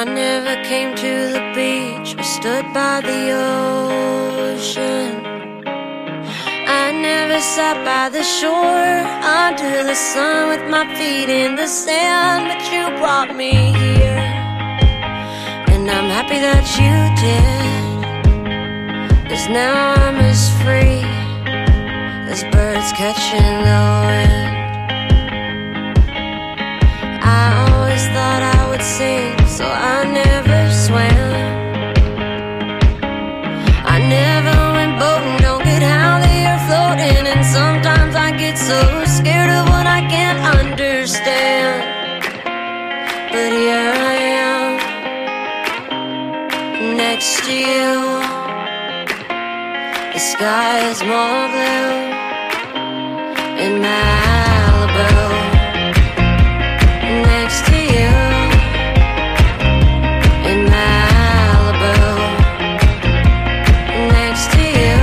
never came to the beach or stood by the ocean. I never sat by the shore under the sun with my feet in the sand, but you brought me here, and I'm happy that you did, 'cause now I'm as free as birds catching the wind. I always thought I would sink, so I never swam. I never went boating, don't get how they are floating, and sometimes I get so scared of what I can't understand. But here I am, next to you. The sky is more blue in Malibu. Next to you in Malibu. Next to you.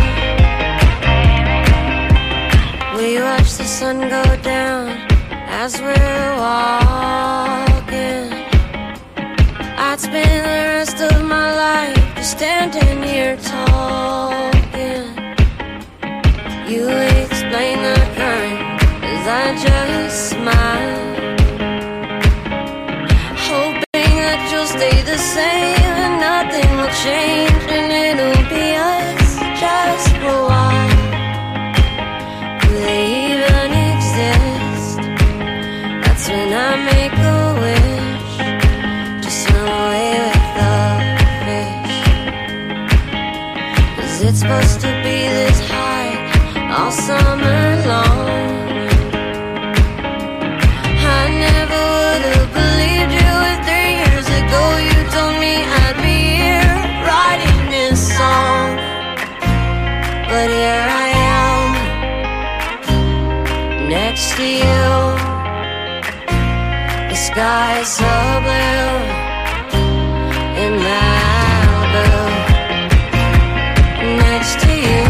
We watch the sun go down as we're walking. I'd spend the rest of my life just standing here talking. You explain the current as I just smile, hoping that you'll stay the same and nothing will change, and it'll be us just for a while. Do they even exist? That's when I make a wish to swim away with the fish, 'cause it's supposed to be this high all summer long. I never would have believed you if 3 years ago you told me I'd be here writing this song. But here I am, next to you. The sky is so blue in Malibu. Next to you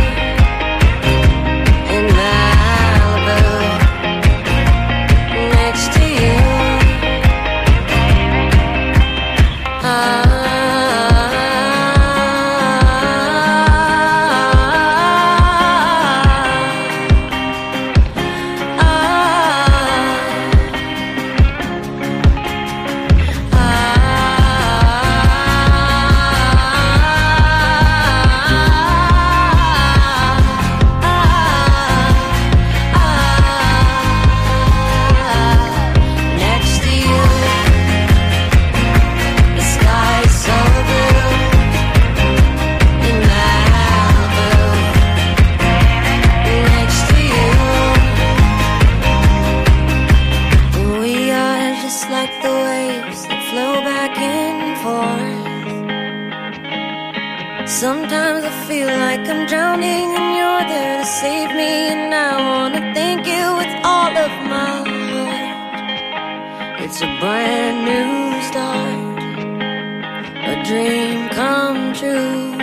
in Malibu. Next to you. Like the waves that flow back and forth. Sometimes I feel like I'm drowning and you're there to save me, and I wanna thank you with all of my heart. It's a brand new start, a dream come true.